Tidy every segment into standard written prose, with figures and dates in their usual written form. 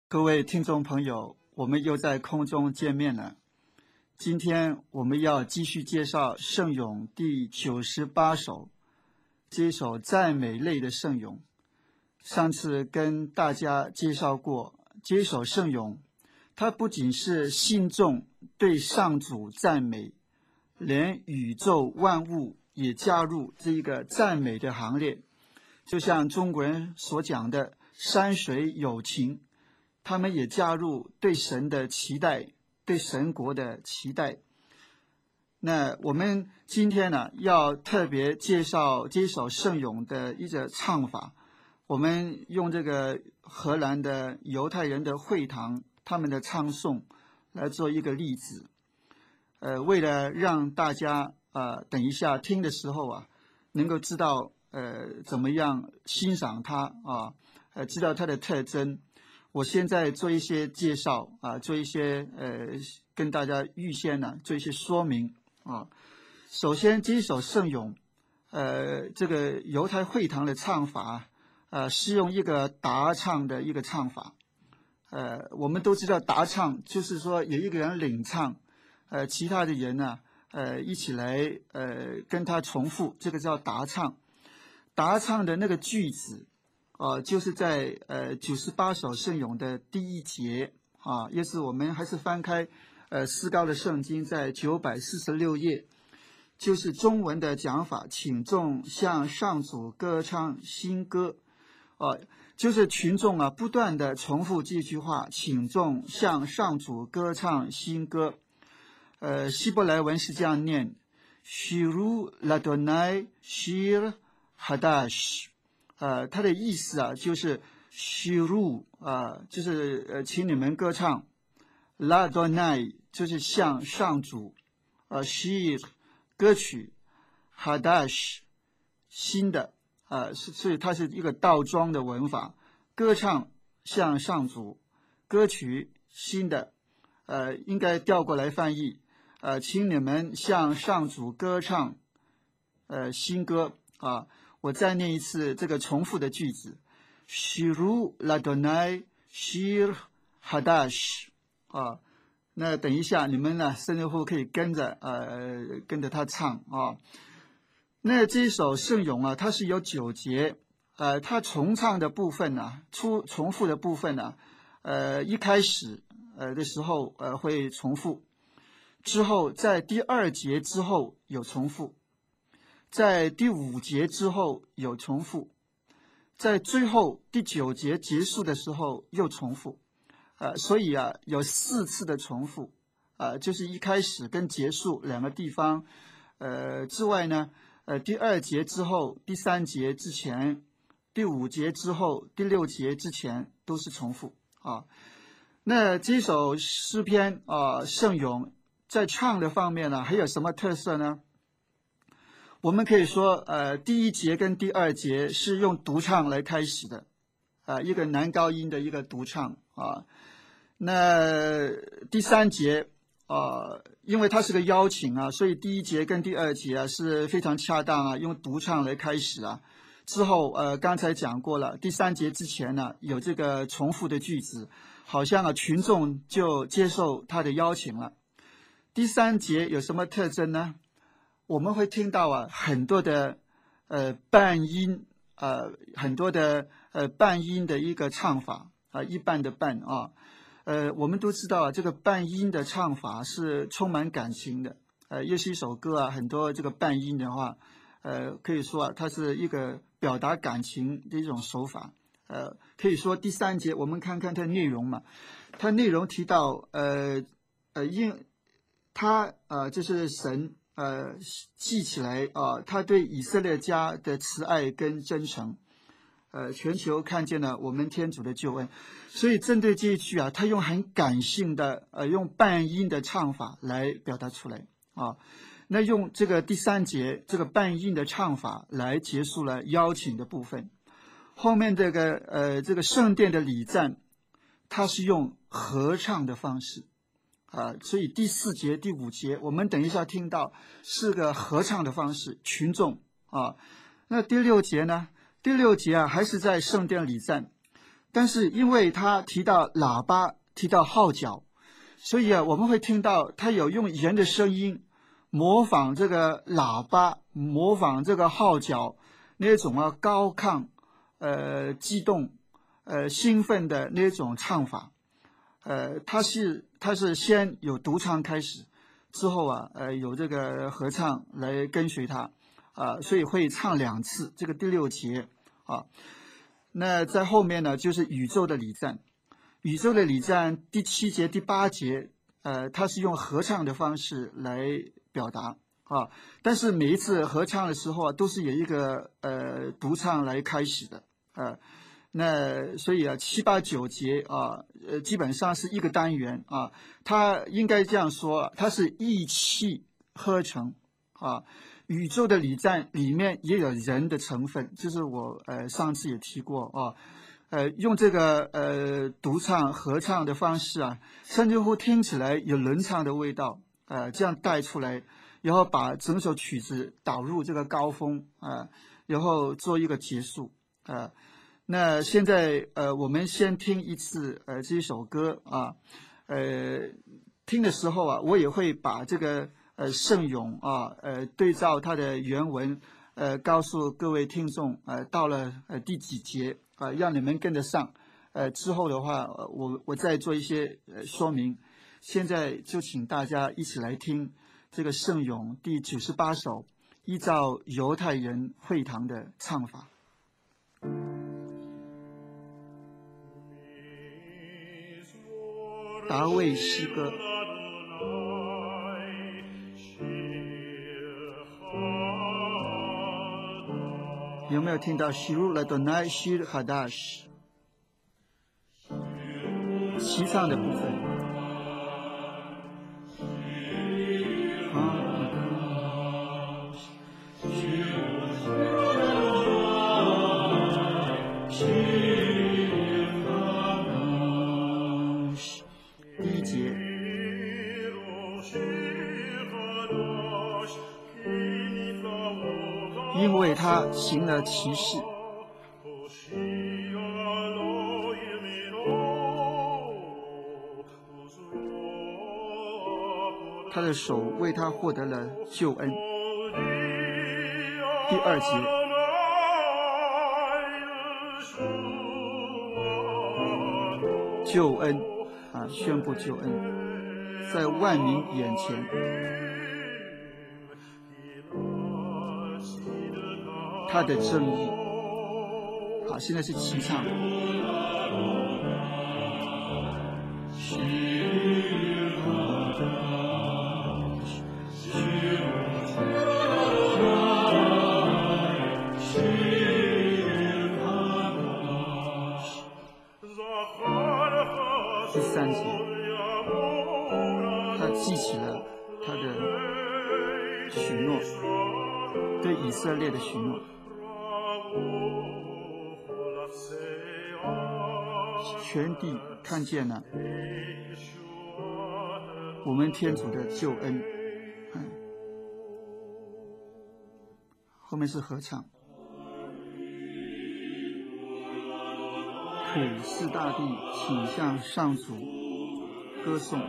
各位听众朋友，我们又在空中见面了。今天我们要继续介绍圣咏第98首，这一首赞美类的圣咏。上次跟大家介绍过，这一首圣咏，它不仅是信众对上主赞美，连宇宙万物也加入这一个赞美的行列。就像中国人所讲的山水有情，他们也加入对神的期待，对神国的期待。那我们今天呢，要特别介绍这首圣咏的一个唱法。我们用这个荷兰的犹太人的会堂他们的唱诵来做一个例子。为了让大家等一下听的时候能够知道怎么样欣赏它知道它的特征。我现在做一些介绍做一些跟大家预先做一些说明首先，这一首圣咏，这个犹太会堂的唱法是用一个答唱的一个唱法。我们都知道答唱就是说有一个人领唱，其他的人一起来跟他重复，这个叫答唱。答唱的那个句子就是在98首圣咏的第1节也是我们还是翻开思高的圣经，在946页，就是中文的讲法，请众向上主歌唱新歌就是群众不断的重复这句话，请众向上主歌唱新歌。希伯来文是这样念 Shiru Ladonai Shir Hadash， 它的意思就是 Shiru 就是请你们歌唱， Ladonai 就是向上主Shir 歌曲， Hadash 新的所以它是一个倒装的文法，歌唱向上主，歌曲新的应该调过来翻译请你们向上主歌唱新歌我再念一次这个重复的句子 Shiru Ladonai Shir Hadash 那等一下你们甚至乎可以跟着他唱那这一首圣咏它是有9节它重唱的部分重复的部分一开始的时候会重复，之后在第2节之后有重复，在第5节之后有重复，在最后第9节结束的时候又重复所以有4次的重复就是一开始跟结束2个地方之外呢第2节之后，第3节之前，第5节之后，第6节之前都是重复那这首诗篇圣咏在唱的方面还有什么特色呢？我们可以说第1节跟第2节是用独唱来开始的一个男高音的一个独唱那第3节因为它是个邀请所以第1节跟第2节是非常恰当用独唱来开始之后刚才讲过了，第3节之前有这个重复的句子，好像群众就接受他的邀请了。第3节有什么特征呢？我们会听到很多的半音很多的半音的一个唱法一半的半我们都知道这个半音的唱法是充满感情的又是一首歌很多这个半音的话可以说它是一个表达感情的一种手法可以说第3节我们看看它的内容嘛，它内容提到因他就是神记起来他对以色列家的慈爱跟真诚全球看见了我们天主的救恩，所以针对这一句他用很感性的用半音的唱法来表达出来那用这个第3节这个半音的唱法来结束了邀请的部分。后面这个圣殿的礼赞，它是用合唱的方式所以第4节第5节我们等一下听到是个合唱的方式，群众那第6节呢？第6节还是在圣殿礼赞， 但是因为他提到喇叭，提到号角，所以我们会听到他有用人的声音模仿这个喇叭，模仿这个号角那种高亢、激动、兴奋的那种唱法。他是先有独唱开始，之后有这个合唱来跟随他，所以会唱2次，这个第6节啊。那在后面呢，就是宇宙的礼赞。宇宙的礼赞第7节、第8节，它是用合唱的方式来表达啊。但是每一次合唱的时候都是有一个独唱来开始的那所以7、8、9节基本上是一个单元啊。它应该这样说，它是一气呵成啊。宇宙的礼赞里面也有人的成分，就是我上次也提过用这个独唱合唱的方式甚至乎听起来有轮唱的味道这样带出来，然后把整首曲子导入这个高峰然后做一个结束那现在我们先听一次这一首歌听的时候我也会把这个圣咏对照它的原文告诉各位听众到了第几节让你们跟得上之后的话我再做一些说明。现在就请大家一起来听这个圣咏第98首，依照犹太人会堂的唱法。达味诗歌。有没有听到 Shiru Ladonai Shir Hadash 齐唱的部分第1节因为他行了奇事，他的手为他获得了救恩。第2节，救恩宣布救恩，在万民眼前。他的正义现在是齐唱第3节，他记起了他的许诺，对以色列的许诺，全地看见了我们天主的救恩。后面是合唱，普世大地倾向上主歌颂。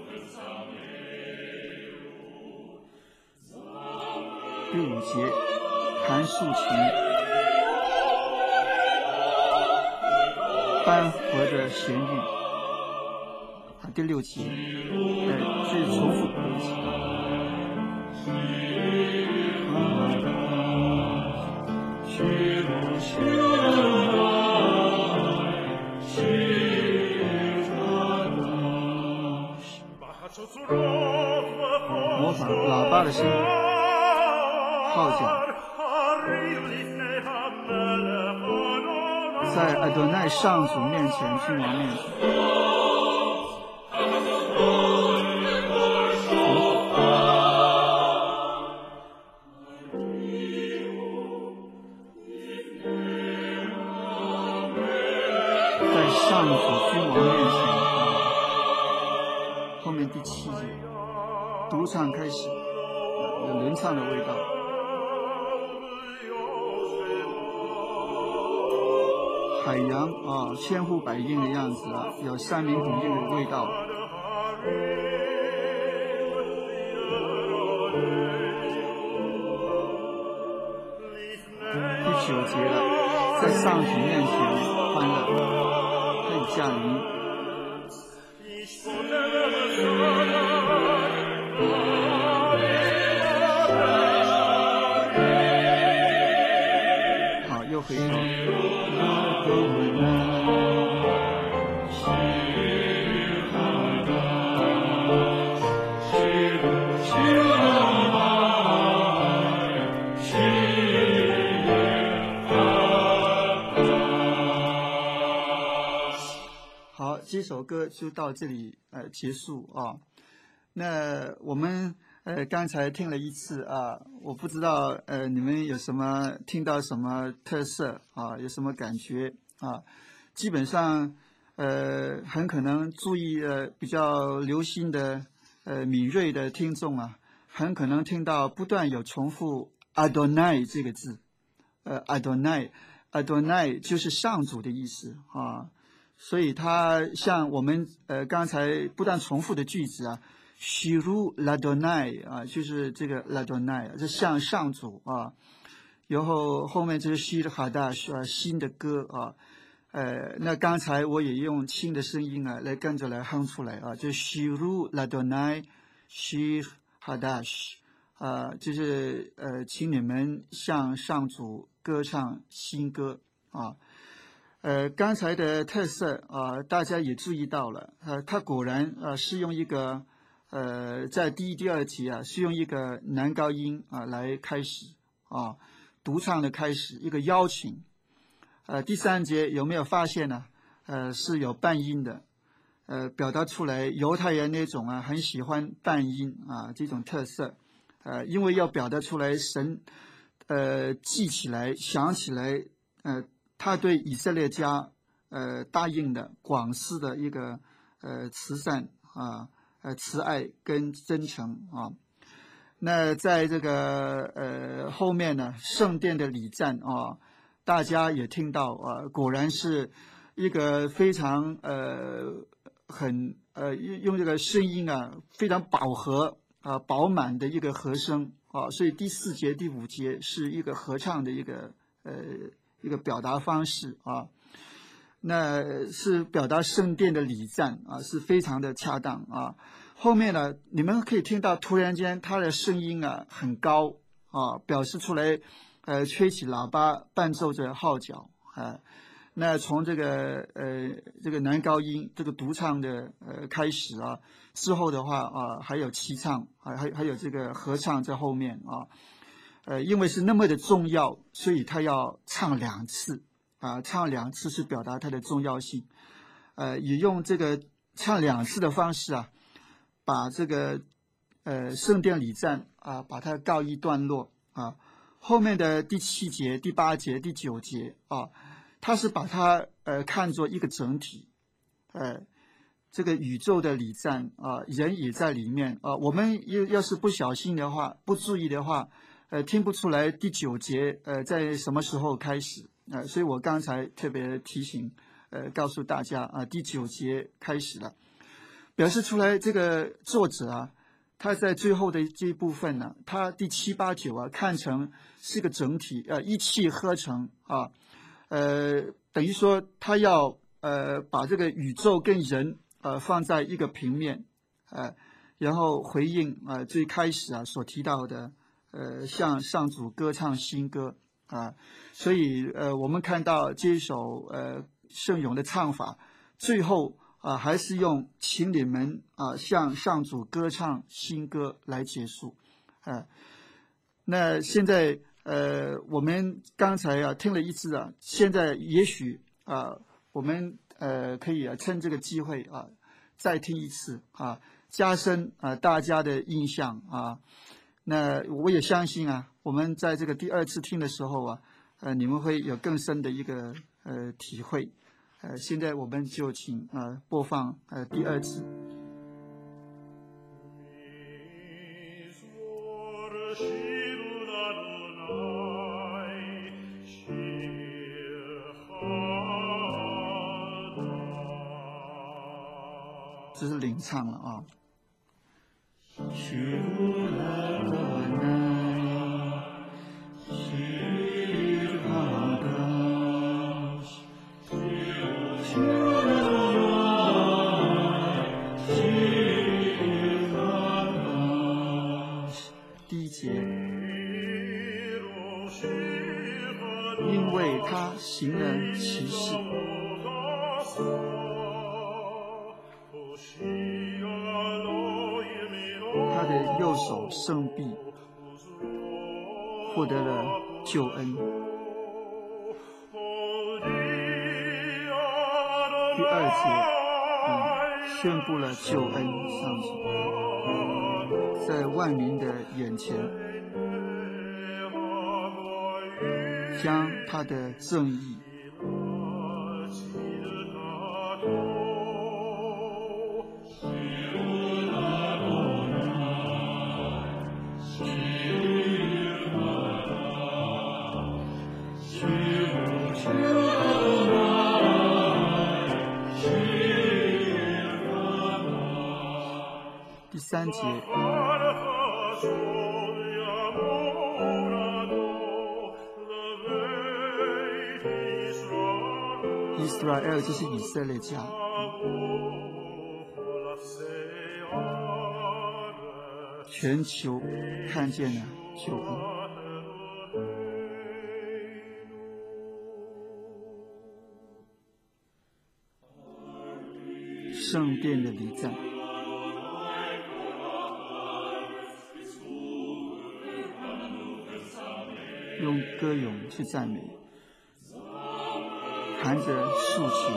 第5节，弹竖琴，班合的弦韵。第6节，是重复的一起。模仿喇叭的声音，号角，在阿多奈上主面前，君王面前。在上主君王面前，后面第7节，独唱开始，有轮唱的味道。 海洋啊，千呼百应的样子啊，有三民古韵的味道。第9节了，在上主面前欢乐，他已驾临。好，又回头。好，这首歌就到这里结束啊。那我们刚才听了一次啊，我不知道你们有什么听到什么特色啊，有什么感觉啊？基本上很可能注意比较留心的敏锐的听众啊，很可能听到不断有重复 Adonai 这个字。Adonai 就是上主的意思啊。所以它像我们刚才不断重复的句子啊，Shiru Ladonai 啊，就是这个 Ladonai 是向上主啊，然后后面就是 Shir Hadash 啊，新的歌啊，那刚才我也用轻的声音啊来跟着来哼出来啊，就是 Shiru Ladonai Shir Hadash 啊，就是请你们向上主歌唱新歌啊。刚才的特色啊，大家也注意到了，它果然是用一个在第1、第2节啊，是用一个男高音啊来开始啊，独唱的开始，一个邀请。第3节有没有发现呢？是有半音的，表达出来犹太人那种啊很喜欢半音啊这种特色，因为要表达出来神记起来想起来他对以色列家答应的广施的一个慈善啊慈爱跟真诚啊。那在这个后面呢，圣殿的礼赞啊，大家也听到啊，果然是一个非常很用这个声音啊非常饱和啊饱满的一个和声啊，所以第4节、第5节是一个合唱的一个表达方式啊，那是表达圣殿的礼赞啊，是非常的恰当啊。后面呢，你们可以听到突然间他的声音啊很高啊，表示出来吹起喇叭，伴奏着号角啊。那从这个男高音这个独唱的开始啊，之后的话啊还有齐唱啊，还有这个合唱在后面啊。因为是那么的重要，所以他要唱2次啊，唱2次是表达它的重要性。也用这个唱2次的方式啊，把这个圣殿礼赞啊，把它告一段落啊。后面的第7节、第8节、第9节啊，他是把它看作一个整体，这个宇宙的礼赞啊，人也在里面啊。我们要是不小心的话，不注意的话，听不出来第9节在什么时候开始所以我刚才特别提醒告诉大家啊，第9节开始了，表示出来这个作者啊，他在最后的这一部分呢，他第7、8、9啊看成是个整体一气呵成啊，等于说他要把这个宇宙跟人放在一个平面然后回应最开始所提到的向上主歌唱新歌所以我们看到这一首圣咏的唱法，最后还是用请你们向上主歌唱新歌来结束那现在我们刚才听了一次现在也许我们可以趁这个机会再听一次加深大家的印象那我也相信我们在这个第2次听的时候你们会有更深的一个体会现在我们就请播放第2次。 Shir 这是领唱了啊。第一节，因为他行了奇事，他的右手圣臂获得了救恩。第二节，宣布了救恩上主在万民的眼前，将他的正义第三节，以色列就是以色列家，全球看见了救恩。圣殿的礼赞，用歌咏去赞美，弹着竖琴，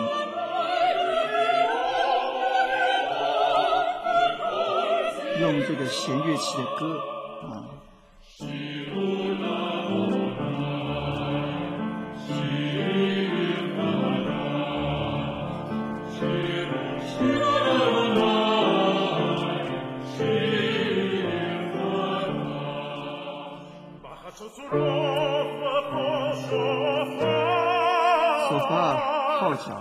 用这个弦乐器的歌啊。索法号角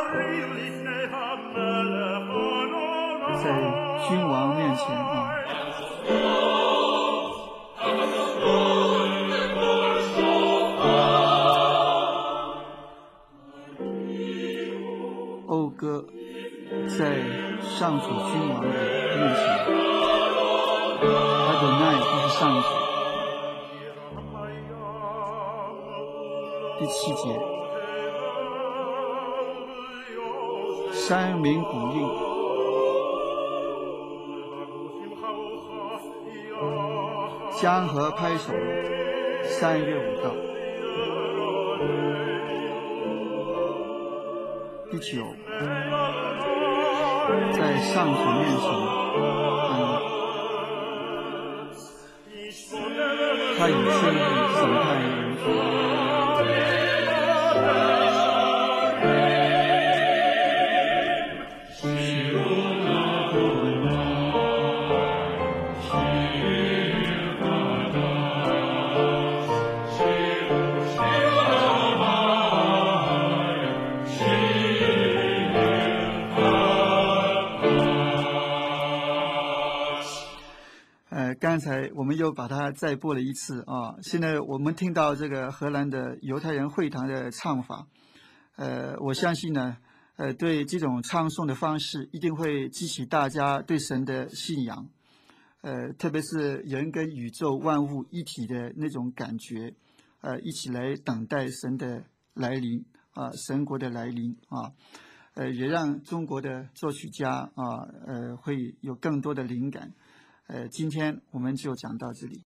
在君王面前啊，讴歌在上主君王的面前，阿多奈就是上主。第七节，山鸣谷应，江河拍手，三乐舞道。第九，在上主面前，他以正义审判人群。刚才我们又把它再播了一次啊！现在我们听到这个荷兰的犹太人会堂的唱法，我相信呢，对这种唱诵的方式一定会激起大家对神的信仰，特别是人跟宇宙万物一体的那种感觉，一起来等待神的来临啊，神国的来临啊，也让中国的作曲家啊，会有更多的灵感。今天我们就讲到这里。